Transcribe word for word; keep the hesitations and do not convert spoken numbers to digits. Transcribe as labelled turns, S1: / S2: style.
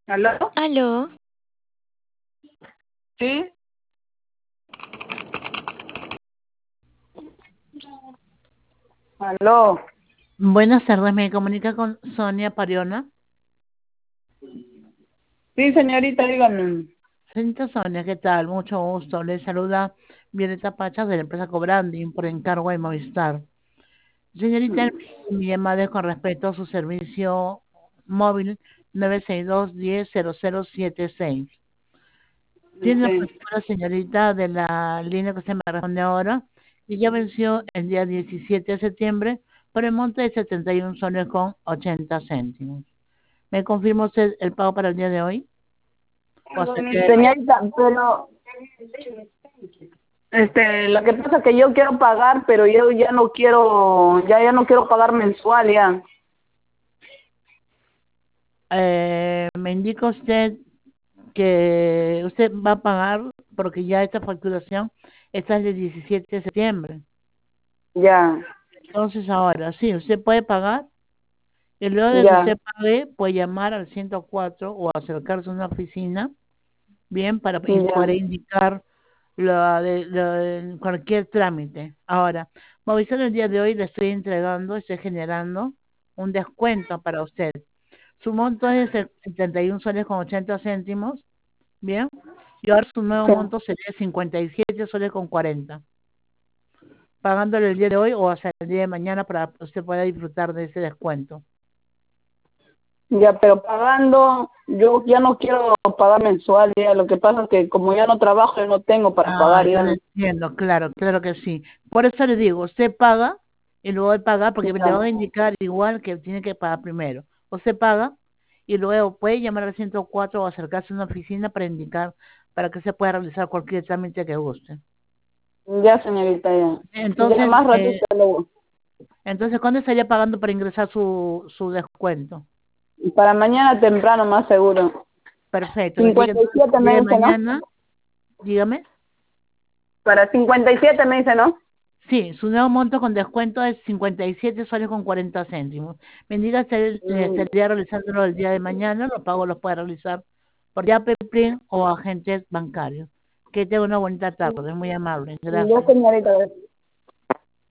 S1: ¿Aló?
S2: Aló,
S1: ¿Sí? ¿Aló?
S3: Buenas tardes, me comunica con Sonia Pariona.
S1: Sí, señorita, dígame.
S3: Señorita Sonia, ¿qué tal? Mucho gusto. Le saluda Violeta Pachas de la empresa Cobranding por encargo de Movistar. Señorita, mi llamada es con respecto a su servicio móvil nueve seis dos, uno cero, cero cero siete seis. Tiene la
S1: Sí,
S3: factura, señorita, de la línea que usted me responde ahora y ya venció el día diecisiete de septiembre por el monto de setenta y un soles con ochenta céntimos. ¿Me confirma usted el pago para el día de hoy? O hasta el día de mañana.
S1: señorita, pero este, lo que pasa es que yo quiero pagar, pero yo ya no quiero, ya ya no quiero pagar mensual ya.
S3: Eh, me indica usted que usted va a pagar porque ya esta facturación está el diecisiete de septiembre.
S1: Ya,
S3: Entonces ahora sí, usted puede pagar y luego de que
S1: ya,
S3: usted pague puede llamar al ciento cuatro o acercarse a una oficina, bien, para in-
S1: ya.
S3: poder indicar lo de, lo de cualquier trámite. Ahora, Movistar el día de hoy le estoy entregando, estoy generando un descuento para usted. Su monto es de setenta y un soles con ochenta céntimos, bien, y ahora su nuevo
S1: Sí.
S3: monto sería cincuenta y siete soles con cuarenta, pagándole el día de hoy o hasta el día de mañana para que usted pueda disfrutar de ese descuento.
S1: Ya, pero pagando, yo ya no quiero pagar mensual ya. Lo que pasa es que como ya no trabajo, yo no tengo para
S3: Ah,
S1: pagar
S3: yo
S1: ya.
S3: lo entiendo, claro, claro que sí. Por eso le digo, usted paga y luego de pagar, porque le
S1: Ya,
S3: voy a indicar igual que tiene que pagar primero. Usted paga y luego puede llamar al ciento cuatro o acercarse a una oficina para indicar, para que se pueda realizar cualquier trámite que guste.
S1: ya, señorita, ya. Ya
S3: Entonces,
S1: más ratito
S3: eh,
S1: luego.
S3: entonces, ¿cuándo estaría pagando para ingresar su, su descuento?
S1: Para mañana temprano, más seguro.
S3: Perfecto, me indica
S1: cincuenta y
S3: entonces
S1: siete
S3: el día
S1: me
S3: de
S1: dice, ¿no?
S3: mañana, dígame.
S1: Para cincuenta y siete me dice, ¿no?
S3: Sí, su nuevo monto con descuento es cincuenta y siete soles con cuarenta céntimos. Me indica si él, eh,
S1: Mm,
S3: estaría realizándolo el día de mañana, los pagos los puede realizar por Yape, Plin o agentes bancarios. Que tenga una bonita tarde, muy amable.
S1: ya,
S3: Gracias.
S1: señorita.